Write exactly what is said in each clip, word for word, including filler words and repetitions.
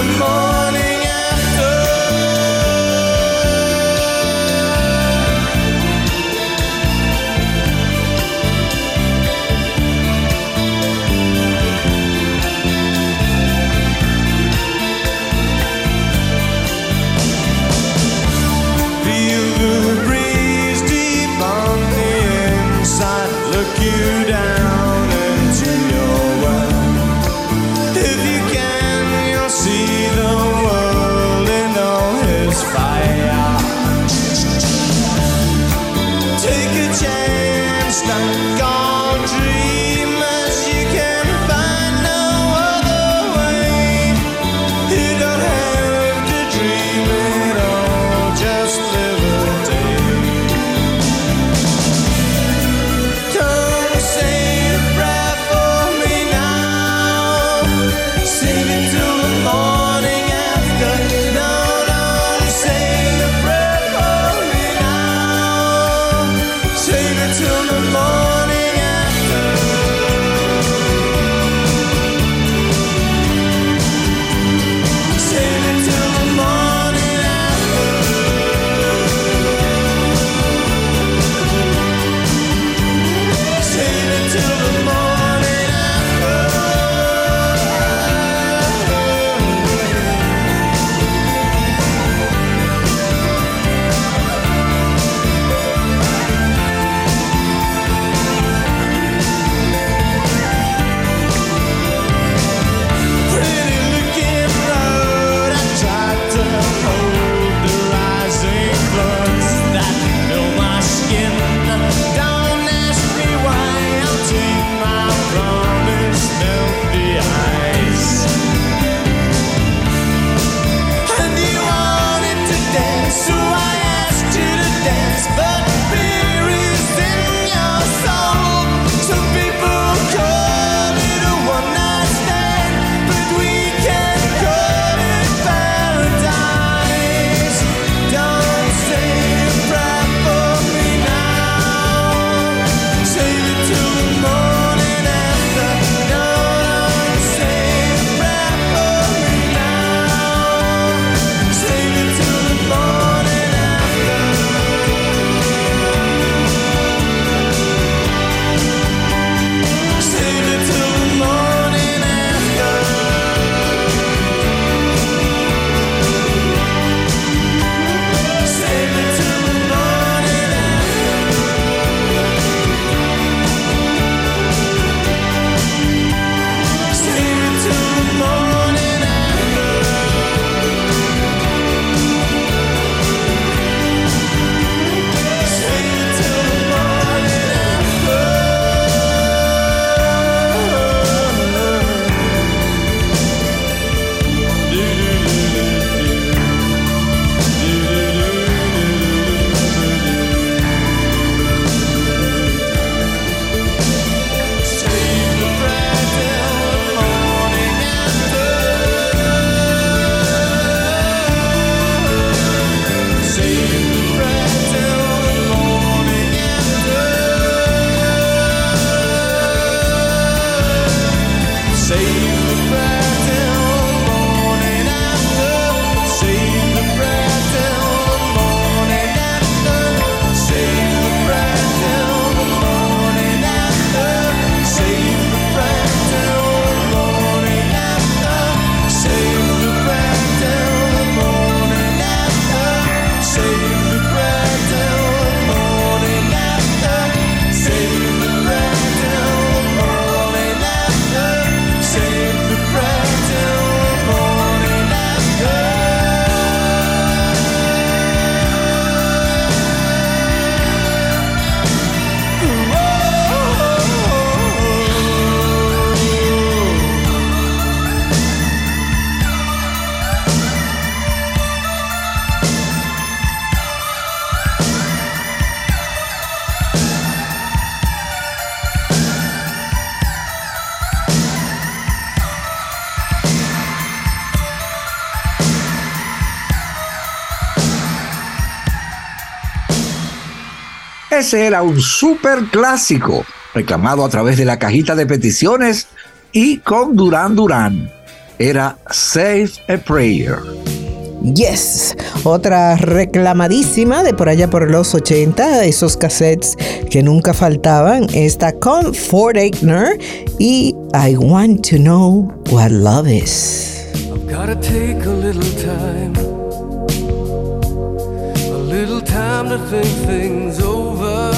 Ese era un súper clásico, reclamado a través de la cajita de peticiones y con Duran Duran. era Say a Prayer. Yes, otra reclamadísima de por allá por los ochenta, esos cassettes que nunca faltaban, está con Fort Aigner y I Want to Know What Love Is. I've gotta take a little time, a little time to think things over.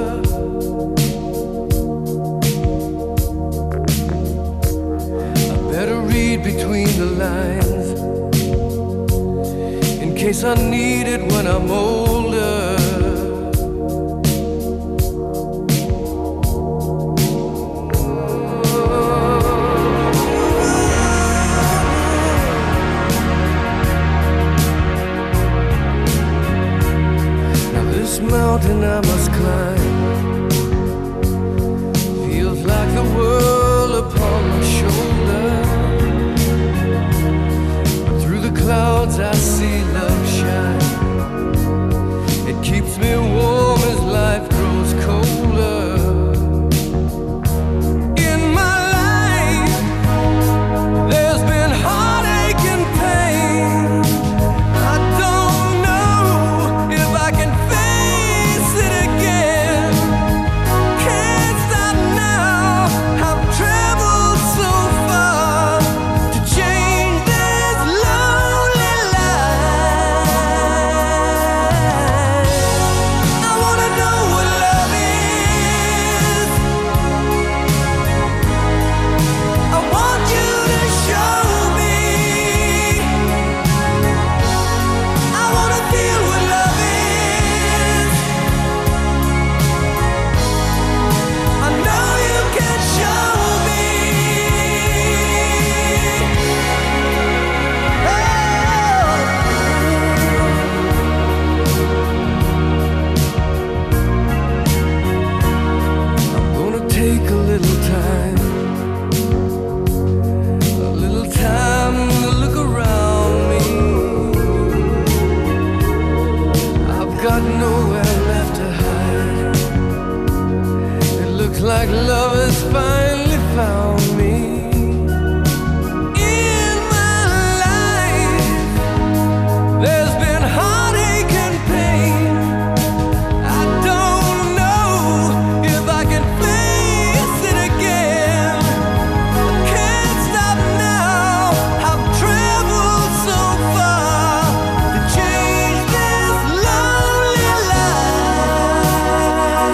I better read between the lines in case I need it when I'm older. Now this mountain I must climb feels like the world upon my shoulder. But through the clouds I see love shine. It keeps me warm as life grows colder. In my life, there's been heartache and pain. I don't know if I can face it again. Can't stop now. I've traveled so far to change this lonely life. I wanna know what love is. I want you to show me. I wanna feel what love is. I know you can show me. I'm gonna take a little time, a little time to look around me. I've got nowhere left to hide. It looks like love has finally found me. In my life, there's been heartache and pain. I don't know if I can face it again. Can't stop now. I've traveled so far to change this lonely life.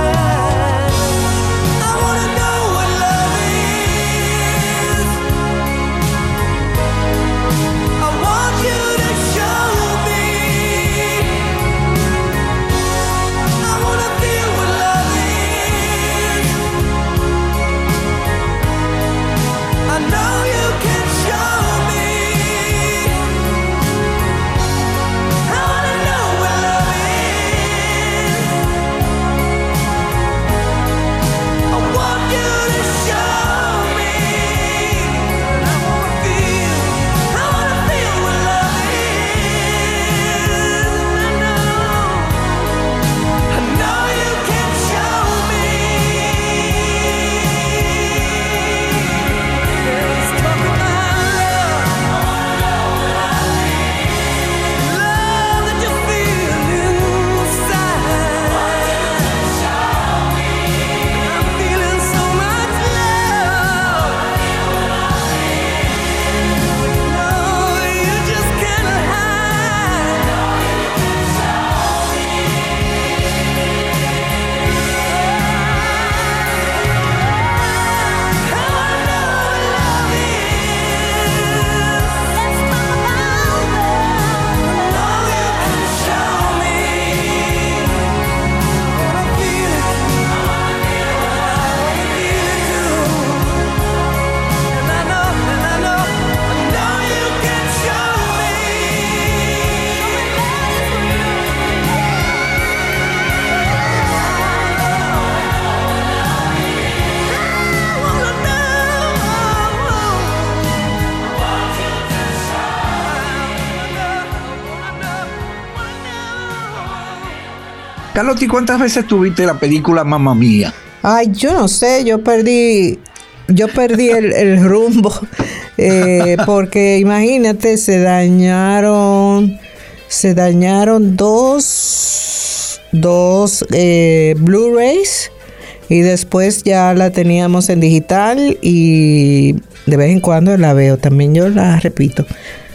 I wanna know what love is. I want you to show me. I wanna feel what love is. I know you can show me. I wanna know what love is. I want you to show me. I wanna feel, I wanna feel what love is. I know, I know you can show me. Let's talk about love. Love that you feel inside. I'm feeling so much love. No, you just can't hide. I wanna know what love is. Let's talk about love. Know you can show me. I feel it. I wanna feel it too. And I know, and I know, I know you can show me. I wanna Carlotti, ¿cuántas veces tuviste la película Mamma Mía? Ay, yo no sé, yo perdí, yo perdí el, el rumbo Eh, porque imagínate, se dañaron, se dañaron dos, dos eh, Blu-rays y después ya la teníamos en digital y de vez en cuando la veo. También yo la repito.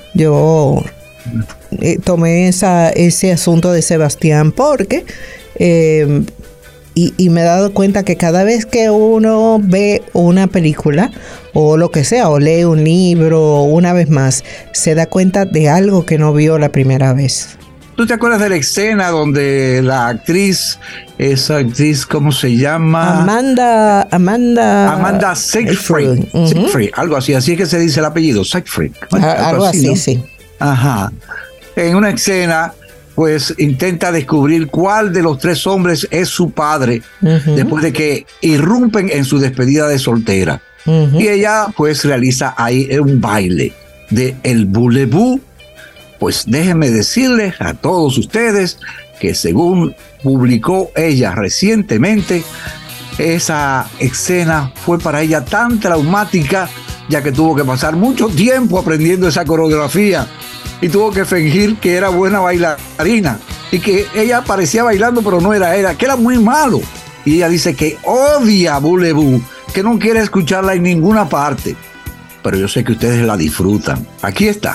Yo eh, tomé esa, ese asunto de Sebastián porque... Eh, Y, y me he dado cuenta que cada vez que uno ve una película o lo que sea, o lee un libro una vez más, se da cuenta de algo que no vio la primera vez. ¿Tú te acuerdas de la escena donde la actriz, esa actriz, ¿cómo se llama? Amanda... Amanda... Amanda Seyfried. Uh-huh. Seyfried, algo así, así es que se dice el apellido, Seyfried. Algo, algo así, ¿no? sí. Ajá. En una escena... pues intenta descubrir cuál de los tres hombres es su padre, uh-huh. después de que irrumpen en su despedida de soltera. Uh-huh. Y ella pues realiza ahí un baile de el voulez-vous. Pues déjenme decirles a todos ustedes que según publicó ella recientemente, esa escena fue para ella tan traumática, ya que tuvo que pasar mucho tiempo aprendiendo esa coreografía. Y tuvo que fingir que era buena bailarina y que ella parecía bailando pero no era, era que era muy malo. Y ella dice que odia Voulez-vous, que no quiere escucharla en ninguna parte. Pero yo sé que ustedes la disfrutan. Aquí está.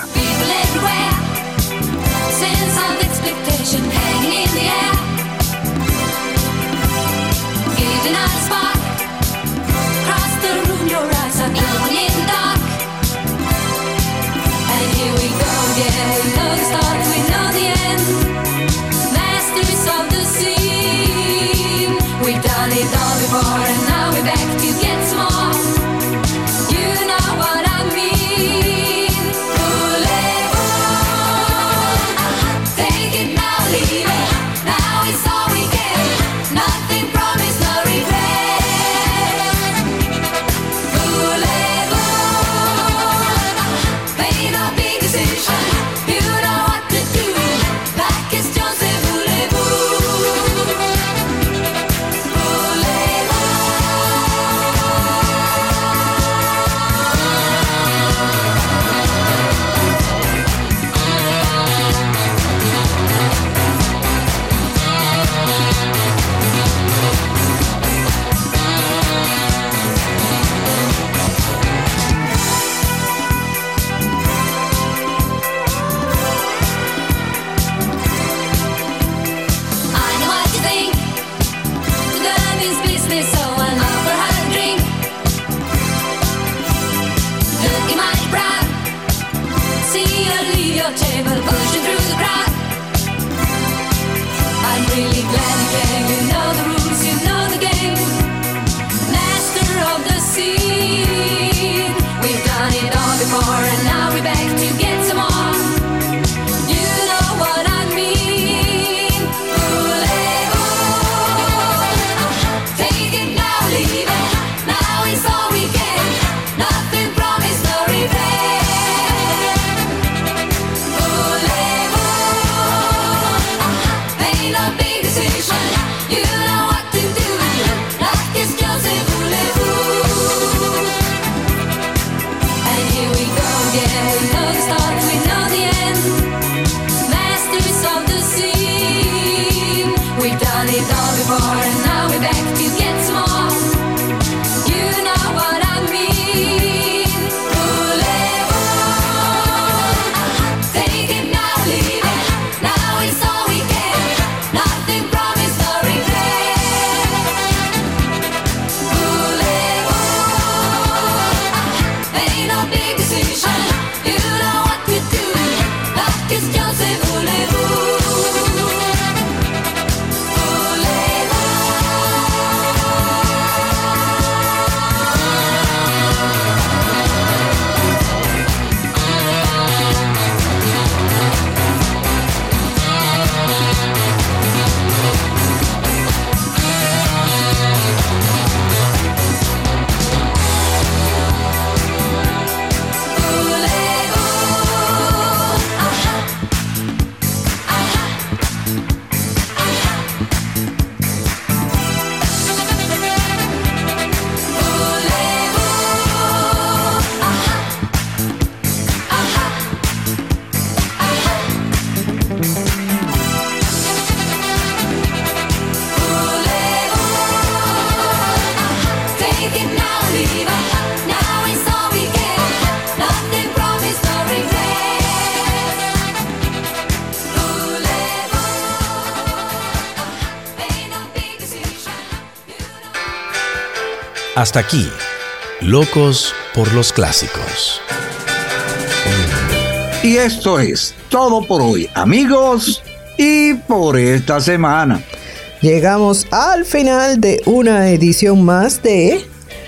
Voulez-vous, voulez-vous. Hasta aquí, Locos por los Clásicos. Y esto es todo por hoy, amigos, y por esta semana. Llegamos al final de una edición más de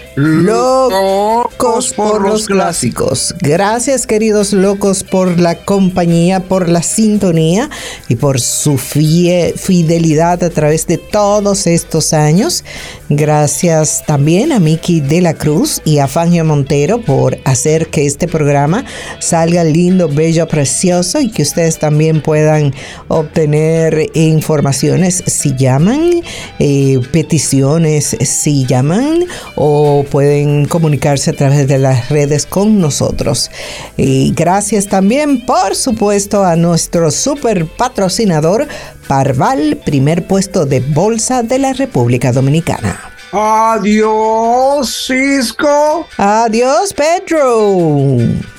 Locos por los Clásicos. Gracias, queridos locos, por la compañía, por la sintonía y por su fidelidad a través de todos estos años. Gracias también a Miki de la Cruz y a Fangio Montero por hacer que este programa salga lindo, bello, precioso y que ustedes también puedan obtener informaciones si llaman, eh, peticiones si llaman, o pueden comunicarse a través de las redes con nosotros. Y gracias también, por supuesto, a nuestro super patrocinador Parval, primer puesto de bolsa de la República Dominicana. Adiós, Cisco. Adiós, Pedro.